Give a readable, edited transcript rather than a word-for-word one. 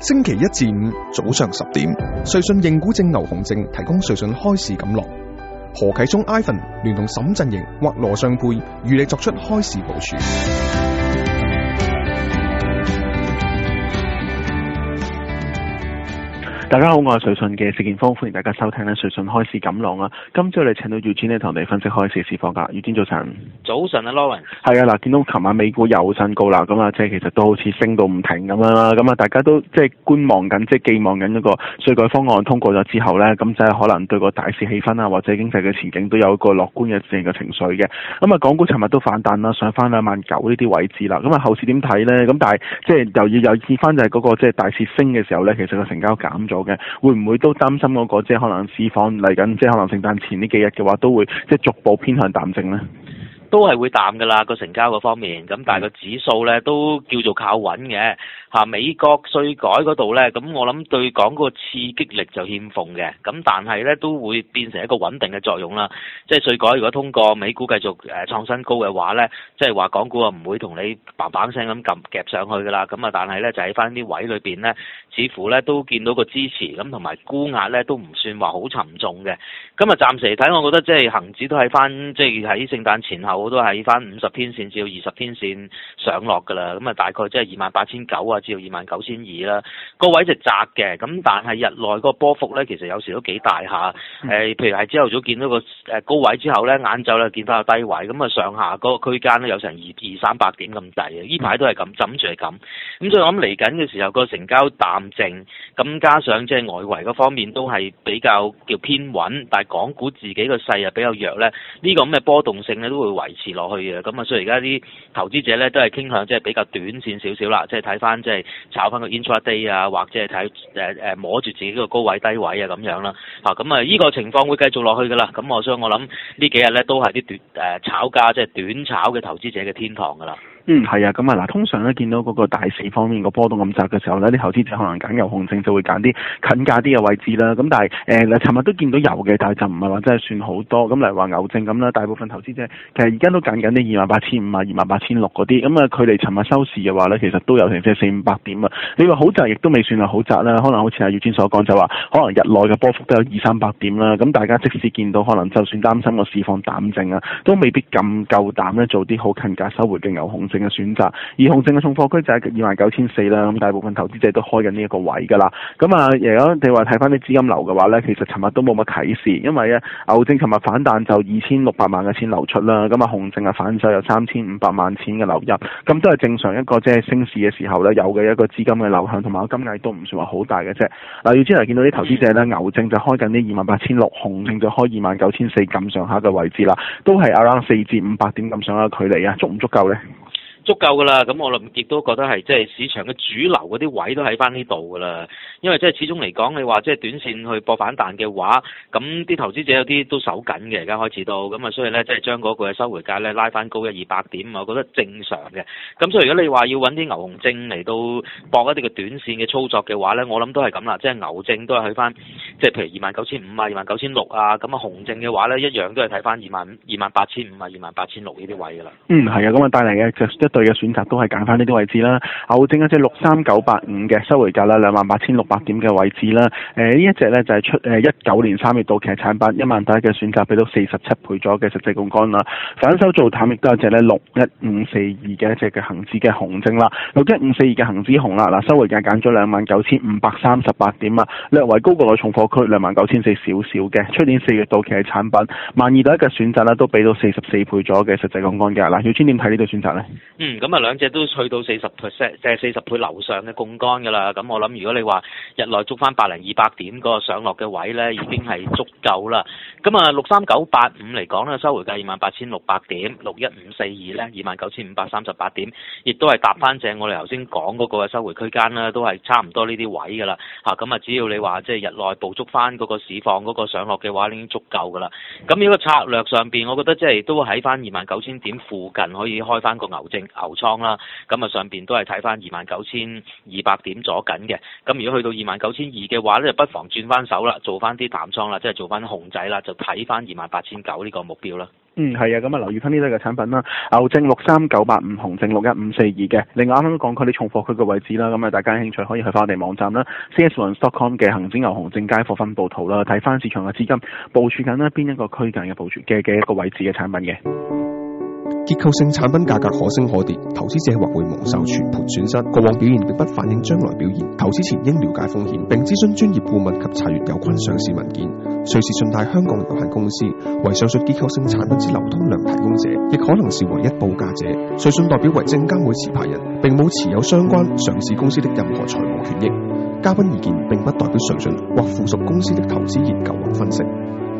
星期一至五早上10點，瑞信認股證牛熊證提供瑞信開市錦囊。何啟聰 Ivan 聯同沈振盈或羅尚佩與你作出開市部署。 大家好，我係瑞信嘅薛建峰，歡迎大家收聽咧瑞信開市錦囊啊！今朝你請到Eugene咧同你分析開市市況噶，Eugene早晨。 早晨啊 ，Lauren。 係啊，嗱，見到琴晚美股又新高啦，咁啊，即係其實都好似升到唔停咁樣啦，咁啊，大家都即係觀望緊，即係寄望緊嗰個稅改方案通過咗之後咧，咁即係可能對個大市氣氛啊，或者經濟嘅前景都有一個樂觀嘅正嘅情緒嘅。咁啊，港股尋日都反彈啦，上翻29000呢啲位置啦。咁啊，後市點睇咧？咁但係即係又要有意翻就係嗰個即係大市升嘅時候咧，其實個成交減咗嘅，會唔會都擔心嗰個即係可能市況嚟緊，即係可能聖誕前呢幾日嘅話，都會即係逐步偏向淡靜咧？ 都係會淡㗎啦，個成交嗰方面，咁但係個指數咧都叫做靠穩嘅嚇。美國稅改嗰度咧，咁我諗對港股個刺激力就欠奉嘅，咁但係咧都會變成一個穩定嘅作用啦。即係稅改如果通過，美股繼續創新高嘅話咧，即係話港股啊唔會同你嘭嘭聲咁夾上去㗎啦。咁啊，但係咧就喺翻啲位裏邊咧，似乎咧都見到個支持，咁同埋沽壓咧都唔算話好沉重嘅。咁啊，暫時嚟睇，我覺得即係恆指都喺翻，即係喺聖誕前後。都喺翻50天線至到20天線上落㗎啦，咁啊大概即係28900啊至到29200啦，個位就窄嘅，咁但係日內個波幅咧其實有時都幾大下，譬如係朝頭早見到個高位之後咧，晏晝咧見翻個低位，咁啊上下嗰個區間咧有成200-300點咁滯嘅，呢排都係咁枕住係咁，咁所以我諗嚟緊嘅時候個成交淡靜，咁加上即係外圍嗰方面都係比較叫偏穩，但係港股自己個勢啊比較弱咧，呢個咁嘅波動性咧都會維持落去嘅，咁啊，所以而家啲投資者咧都係傾向即係比較短線少少啦，即係睇翻即係炒翻個 intraday 啊，或者係睇摸住自己個高位低位啊咁樣啦，咁啊呢個情況會繼續落去噶啦，咁所以我諗呢幾日咧都係啲炒家即係短炒嘅投資者嘅天堂噶啦。 係啊，咁啊嗱，通常咧見到嗰個大市方面個波動咁窄嘅時候咧，啲投資者可能揀牛熊證就會揀啲近價啲嘅位置啦。咁但係尋日都見到有嘅，但係就唔係話真係算好多。咁例如話牛證咁啦，大部分投資者其實而家都揀緊啲28500啊、28600嗰啲。咁啊，距離尋日收市嘅話咧，其實都有成即係400-500點啊。你話好窄亦都未算係好窄啦，可能好似阿Eugene所講就話，可能日內嘅波幅都有200-300點啦。咁大家即使見到可能就算擔心個市況淡靜啊，都未必咁夠膽咧做啲好近價收回嘅牛熊證嘅選擇，而熊證嘅重貨區就係29400啦，咁大部分投資者都開緊呢一個位㗎啦。咁啊，如果你話睇翻啲資金流嘅話咧，其實尋日都冇乜啟示，因為牛證尋日反彈就2600萬嘅錢流出啦，咁啊熊證啊反手有3500萬錢嘅流入，咁都係正常一個即係升市嘅時候咧有嘅一個資金嘅流向，同埋個金額都唔算話好大嘅啫。嗱，要知嚟見到啲投資者咧，牛證就開緊啲28600，熊證就開29400咁上下嘅位置啦，都係 around 400至500點咁上下嘅距離啊，足唔足夠咧？ 足夠㗎啦，咁我亦都覺得係即係市場嘅主流嗰啲位都喺翻呢度㗎啦。因為即係始終嚟講，你話即係短線去搏反彈嘅話，咁啲投資者有啲都守緊嘅，而家開始到咁啊，所以咧即係將嗰個嘅收回價咧拉翻高200點，我覺得正常嘅。咁所以如果你話要揾啲牛熊證嚟到搏一啲嘅短線嘅操作嘅話咧，我諗都係咁啦，即係牛證都係去翻即係譬如29500啊、29600啊，咁啊熊證嘅話咧一樣都係睇翻28500啊、28600呢啲位㗎啦。 係啊，咁啊帶嚟嘅就對嘅選擇都係揀翻呢啲位置啦。牛證一隻63985嘅收回價啦，28600點嘅位置啦。呢一隻咧就係出19年3月到期產品10000打嘅選擇，俾到47倍咗嘅實際槓桿啦。反手做淡亦都有隻咧61542嘅一隻嘅恆指嘅熊證啦，61542嘅恆指熊啦。嗱，收回價揀咗29538點啊，略為高過個重貨區29400少少嘅。出年4月到期嘅產品12000打嘅選擇啦，都俾到44倍咗嘅實際槓桿嘅。嗱，Eugene點睇呢個選擇咧？ 咁啊兩隻都去到40%，即係40倍樓上嘅槓桿㗎啦。咁我諗如果你話日內捉翻100-200點嗰個上落嘅位咧，已經係足夠啦。咁啊63985嚟講咧，收回價28600點，61542咧29538點，亦都係搭翻正我哋頭先講嗰個收回區間啦，都係差唔多呢啲位㗎啦。咁啊只要你話即係日內捕捉翻嗰個市況嗰個上落嘅話，已經足夠㗎啦。咁呢個策略上邊，我覺得即係都喺翻29000點附近可以開翻個牛證。 牛倉啦，咁啊上邊都係睇翻29,200點左緊嘅。咁如果去到29,200嘅話咧，就不妨轉翻手啦，做翻啲淡倉啦，即係做翻熊仔啦，就睇翻28,900呢個目標啦。 係啊，咁啊留意翻呢類嘅產品啦，牛證63985，熊證61542嘅。另外啱啱都講佢啲重貨區嘅位置啦，咁啊大家有興趣可以去翻我哋網站啦 CS1.com 嘅恒指牛熊證街貨分佈圖啦，睇翻市場嘅資金部署緊呢邊一個區間嘅部署嘅一個位置嘅產品嘅。 結構性產品價格可升可跌，投資者或會蒙受全盤損失。過往表現並不反映將來表現，投資前應了解風險，並諮詢專業顧問及查閱有關上市文件。瑞士信貸香港有限公司為上述結構性產品之流通量提供者，亦可能是唯一報價者。瑞信代表為證監會持牌人，並冇持有相關上市公司的任何財務權益。嘉賓意見並不代表瑞信或附屬公司的投資研究或分析。